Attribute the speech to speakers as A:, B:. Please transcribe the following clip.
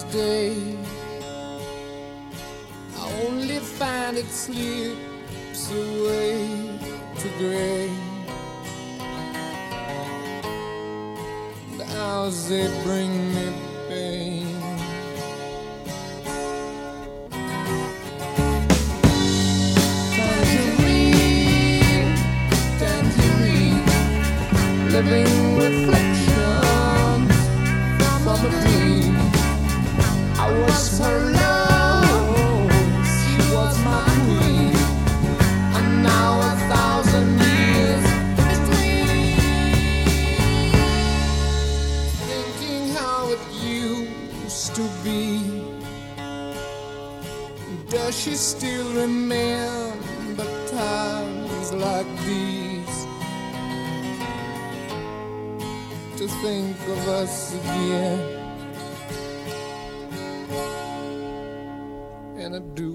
A: day. I only find it slips away to gray. The hours they bring me pain. Tangerine, tangerine, living reflections from a dream. I was her love, she was my queen, and now 1,000 years between. Thinking how it used to be. Does she still remember times like these? To think of us again, and I do